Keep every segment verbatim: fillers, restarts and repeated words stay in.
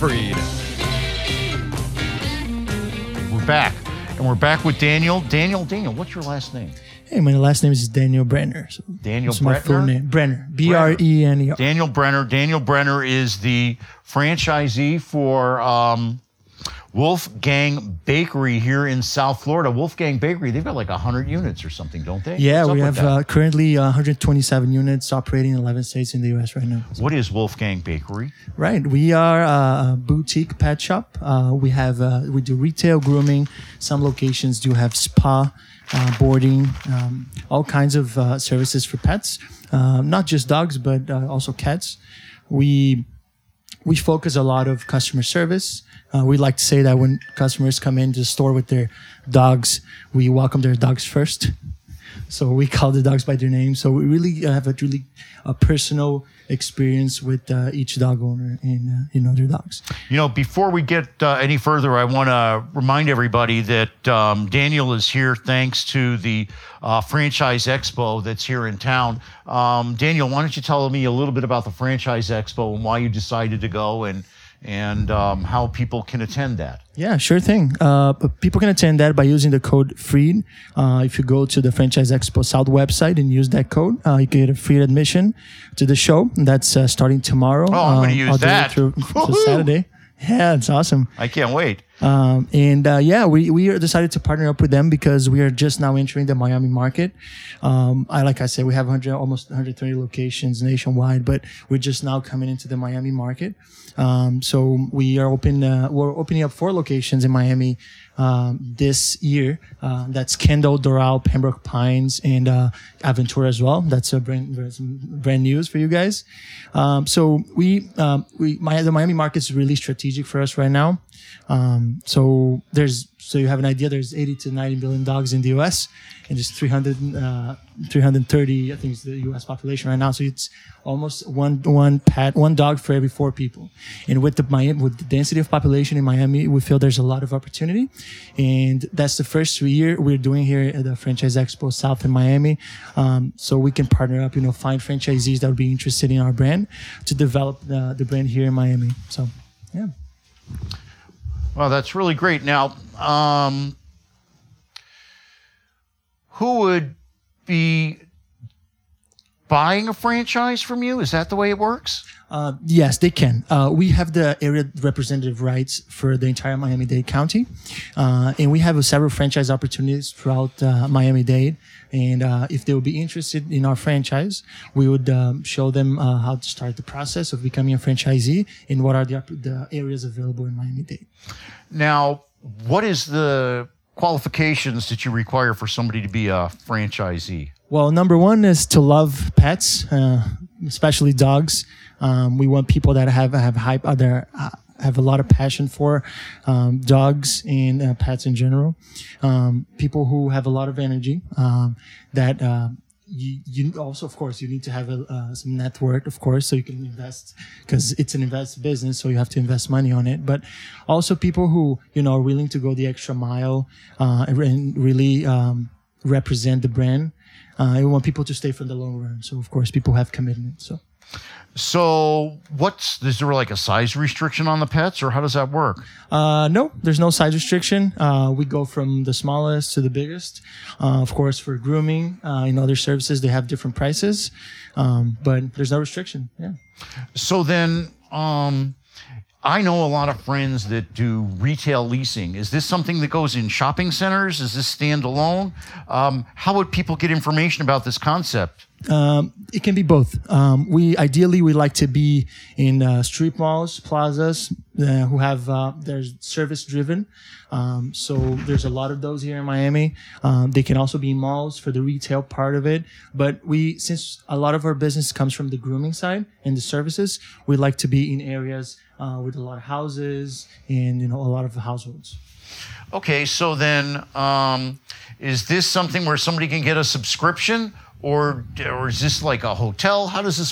Freed. We're back. And we're back with Daniel. Daniel, Daniel, what's your last name? Hey, my last name is Daniel Brenner. So Daniel that's my full Brenner? name. Brenner. B R E N E R. Daniel Brenner. Daniel Brenner is the franchisee for um, Wolfgang Bakery here in South Florida. Wolfgang Bakery, they've got like one hundred units or something, don't they? Yeah, What's up we with have that? uh, currently uh, one hundred twenty-seven units operating in eleven states in the U S right now. What is Wolfgang Bakery? Right, we are a boutique pet shop. Uh, we have uh, we do retail grooming. Some locations do have spa, uh, boarding, um, all kinds of uh, services for pets. Uh, not just dogs, but uh, also cats. We we focus a lot of customer service. Uh, we like to say that when customers come into the store with their dogs, we welcome their dogs first. So we call the dogs by their name. So we really have a really a personal experience with uh, each dog owner and uh, you know their dogs. You know, before we get uh, any further, I want to remind everybody that um, Daniel is here thanks to the uh, Franchise Expo that's here in town. Um, Daniel, why don't you tell me a little bit about the Franchise Expo and why you decided to go and and um, how people can attend that? Yeah, sure thing. Uh, but people can attend that by using the code FREED. Uh, if you go to the Franchise Expo South website and use that code, uh, you can get a free admission to the show. That's uh, starting tomorrow. Oh, I'm going to Um, use all day that. through, through Saturday. Yeah, it's awesome. I can't wait. Um, and uh, yeah, we we decided to partner up with them because we are just now entering the Miami market. Um, I like I said, we have one hundred, almost one hundred thirty locations nationwide, but we're just now coming into the Miami market. Um, so we are open. Uh, we're opening up four locations in Miami um, this year. Uh, that's Kendall, Doral, Pembroke Pines, and uh, Aventura as well. That's a brand brand news for you guys. Um, so we um, we my, the Miami market is really strategic for us right now. Um, so there's, so you have an idea, there's eighty to ninety billion dogs in the U S and just three hundred, uh, three hundred thirty, I think is the U S population right now. So it's almost one, one pet, one dog for every four people. And with the Miami, with the density of population in Miami, we feel there's a lot of opportunity. And that's the first year we're doing here at the Franchise Expo South in Miami. Um, so we can partner up, you know, find franchisees that would be interested in our brand to develop the, the brand here in Miami. So, yeah. Well, that's really great. Now, um, who would be buying a franchise from you? Is that the way it works? Uh, yes, they can. Uh, we have the area representative rights for the entire Miami-Dade County. Uh, and we have several franchise opportunities throughout uh, Miami-Dade. And uh, if they would be interested in our franchise, we would um, show them uh, how to start the process of becoming a franchisee and what are the, the areas available in Miami-Dade. Now, what is the qualifications that you require for somebody to be a franchisee? Well, number one is to love pets, uh, especially dogs. Um, we want people that have have hype, uh, their, uh, have a lot of passion for um, dogs and uh, pets in general. Um, people who have a lot of energy. Um, that uh, you, you also, of course, you need to have a, uh, some net worth, of course, so you can invest because it's an invest business, so you have to invest money on it. But also people who you know are willing to go the extra mile uh, and really um, represent the brand. Uh, I want people to stay for the long run. So, of course, people have commitment. So, so what's, is there like a size restriction on the pets or how does that work? uh, no, there's no size restriction. Uh, we go from the smallest to the biggest. Uh, of course, for grooming uh, and other services, they have different prices. Um, but there's no restriction. Yeah. So then, um, I know a lot of friends that do retail leasing. Is this something that goes in shopping centers? Is this standalone? Um, how would people get information about this concept? Um, it can be both. Um, we ideally we like to be in uh, street malls, plazas uh, who have uh, they're service driven. Um, so there's a lot of those here in Miami. Um, they can also be in malls for the retail part of it. But we, since a lot of our business comes from the grooming side and the services, we like to be in areas uh, with a lot of houses and you know a lot of households. Okay, so then um, is this something where somebody can get a subscription? Or, or is this like a hotel? How does this work?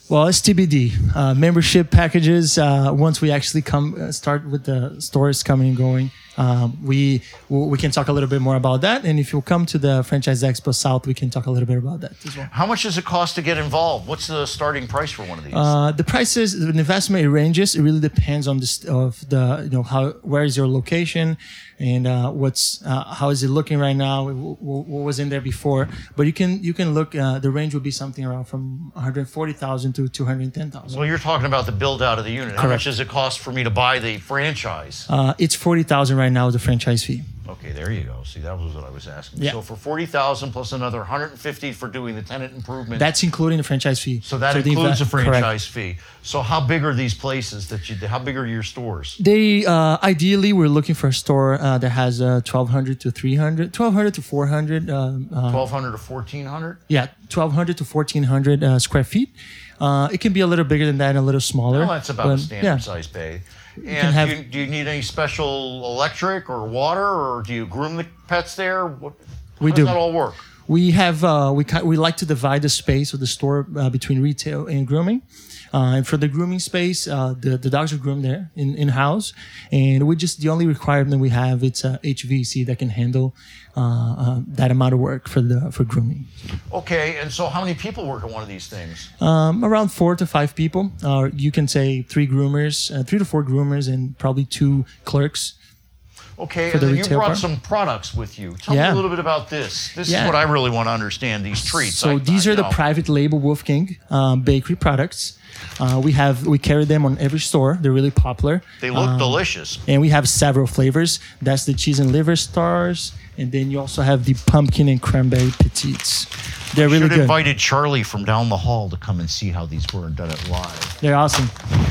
Well, it's T B D. Uh, membership packages. Uh, once we actually come uh, start with the stores coming and going, um, we we can talk a little bit more about that. And if you come to the Franchise Expo South, we can talk a little bit about that as well. How much does it cost to get involved? What's the starting price for one of these? Uh, the prices, the investment ranges. It really depends on the st- of the you know how where is your location, and uh, what's uh, how is it looking right now? What, what was in there before? But you can you can look. Uh, the range would be something around from one hundred forty thousand to two hundred ten thousand. Well, you're talking about the build out of the unit. How Correct. much does it cost for me to buy the franchise? Uh, it's forty thousand right now, the franchise fee. Okay, there you go. See, that was what I was asking. Yeah. So for forty thousand plus another one hundred fifty for doing the tenant improvement. That's including the franchise fee. So that the includes inve- a franchise correct. fee. So how big are these places that you? How big are your stores? They uh, ideally we're looking for a store uh, that has uh, twelve hundred to three hundred, twelve hundred to four hundred. Uh, uh, Twelve hundred to fourteen hundred. yeah, twelve hundred to fourteen hundred uh, square feet. Uh, it can be a little bigger than that and a little smaller. Well, that's about but, a standard yeah. size bay. can And have- do, you, do you need any special electric or water, or do you groom the pets there? What, We how do. does that all work? We have uh, we ki- we like to divide the space of the store uh, between retail and grooming. Uh, and for the grooming space, uh, the the dogs are groomed there in in house, and we just the only requirement we have it's a H V A C that can handle uh, uh, that amount of work for the for grooming. Okay, and so how many people work on one of these things? Um, around four to five people. Uh, you can say three groomers, uh, three to four groomers, and probably two clerks. Okay, For and the then you retail brought part? some products with you. Tell Yeah. me a little bit about this. This Yeah. is what I really want to understand, these treats. So I- these I are the know. private label Wolfgang um, bakery products. Uh, we have we carry them on every store. They're really popular. They look Um, delicious. And we have several flavors. That's the cheese and liver stars. And then you also have the pumpkin and cranberry petites. They're really Should have good. invited Charlie from down the hall to come and see how these were and done it live. They're awesome.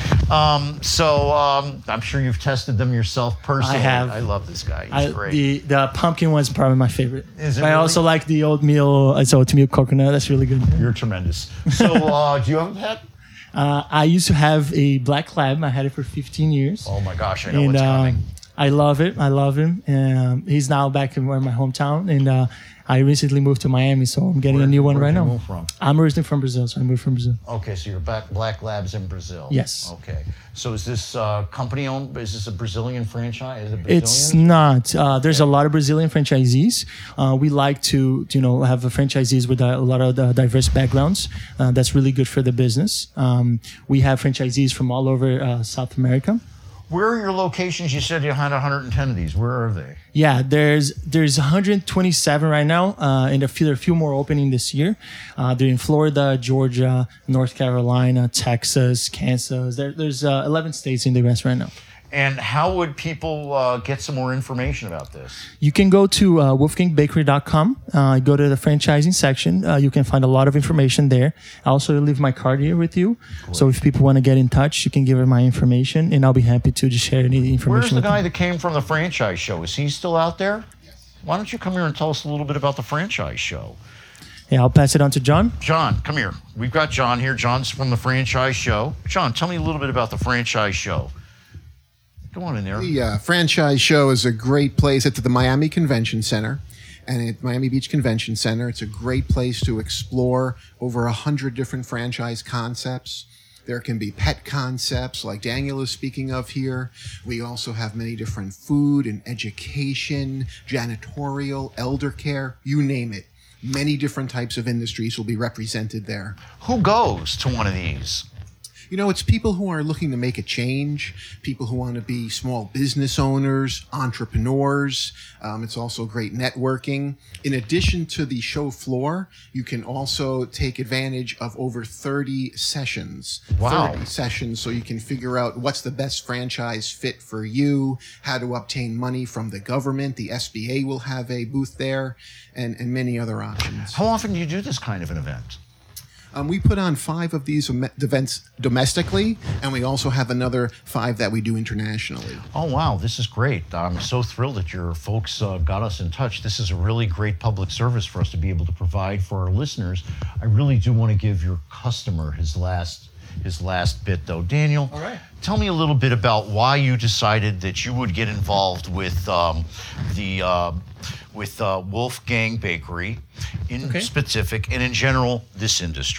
Um, so um, I'm sure you've tested them yourself personally. I have. I love this guy. He's I, great. the the pumpkin one's probably my favorite. Is it But I really? also like the oatmeal. It's oatmeal coconut. That's really good. You're tremendous. So uh, do you have a pet? Uh, I used to have a black lab. I had it for fifteen years. Oh my gosh, I know and what's coming. um, I love it. I love him. Um, he's now back in my hometown, and uh, I recently moved to Miami, so I'm getting Where- a new one where'd right you now. move from? I'm originally from Brazil, so I moved from Brazil. Okay, so you're back Black Labs in Brazil. Yes. Okay. So is this uh, company owned? Is this a Brazilian franchise? Is it Brazilian? It's not. Uh, there's a lot of Brazilian franchisees. Uh, we like to, you know, have a franchisees with a, a lot of uh, diverse backgrounds. Uh, that's really good for the business. Um, we have franchisees from all over uh, South America. Where are your locations? You said you had one hundred ten of these. Where are they? Yeah, there's there's one hundred twenty-seven right now, uh, and a few, there are a few more opening this year. Uh, they're in Florida, Georgia, North Carolina, Texas, Kansas. There, there's uh, eleven states in the U S right now. And how would people uh, get some more information about this? You can go to uh, wolfgang bakery dot com, uh, go to the franchising section. Uh, you can find a lot of information there. I also leave my card here with you. Cool. So if people want to get in touch, you can give her my information, and I'll be happy to just share any information. Where's the with guy them. that came from the franchise show? Is he still out there? Yes. Why don't you come here and tell us a little bit about the franchise show? Yeah, I'll pass it on to John. John, come here. We've got John here. John's from the franchise show. John, tell me a little bit about the franchise show. Go on in there. The uh, franchise show is a great place. It's at the Miami Convention Center and at Miami Beach Convention Center. It's a great place to explore over a hundred different franchise concepts. There can be pet concepts like Daniel is speaking of here. We also have many different food and education, janitorial, elder care, you name it. Many different types of industries will be represented there. Who goes to one of these? You know, it's people who are looking to make a change, people who want to be small business owners, entrepreneurs. Um, it's also great networking. In addition to the show floor, you can also take advantage of over thirty sessions. Wow. thirty sessions, so you can figure out what's the best franchise fit for you, how to obtain money from the government. The S B A will have a booth there, and, and many other options. How often do you do this kind of an event? Um, we put on five of these em- events domestically, and we also have another five that we do internationally. Oh, wow. This is great. I'm so thrilled that your folks uh, got us in touch. This is a really great public service for us to be able to provide for our listeners. I really do want to give your customer his last his last bit, though. Daniel, All right. Tell me a little bit about why you decided that you would get involved with um, the uh, with uh, Wolfgang Bakery in Okay. specific and in general this industry.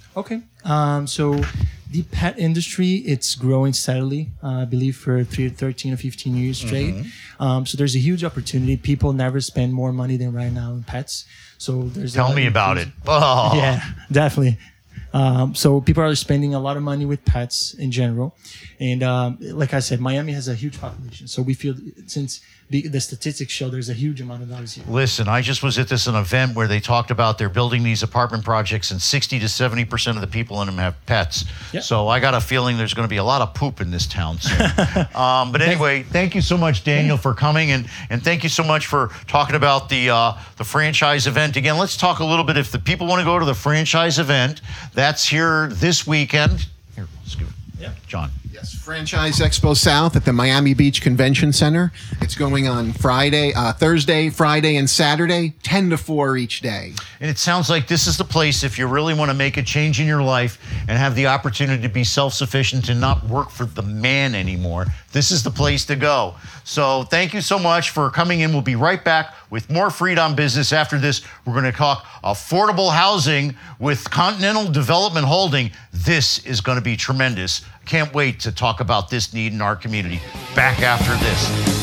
Okay. Um, so the pet industry, it's growing steadily, uh, I believe for three, thirteen or fifteen years straight. Mm-hmm. Um, so there's a huge opportunity. People never spend more money than right now in pets. So there's Tell me about it. Oh. Yeah, definitely. Um, so people are spending a lot of money with pets in general. And um, like I said, Miami has a huge population. So we feel since the, the statistics show there's a huge amount of dogs here. Listen, I just was at this an event where they talked about they're building these apartment projects and sixty to seventy percent of the people in them have pets. Yep. So I got a feeling there's going to be a lot of poop in this town soon. um, but anyway, thank you so much, Daniel, for coming. And, and thank you so much for talking about the, uh, the franchise event. Again, let's talk a little bit. If the people want to go to the franchise event, that's here this weekend. Here, let's give it. Yeah, John. Yes, Franchise Expo South at the Miami Beach Convention Center. It's going on Friday, uh, Thursday, Friday, and Saturday, ten to four each day. And it sounds like this is the place if you really want to make a change in your life and have the opportunity to be self-sufficient and not work for the man anymore. This is the place to go. So thank you so much for coming in. We'll be right back with more Freedom Business. After this, we're going to talk affordable housing with Continental Development Holding. This is going to be tremendous. Can't wait to talk about this need in our community. Back after this.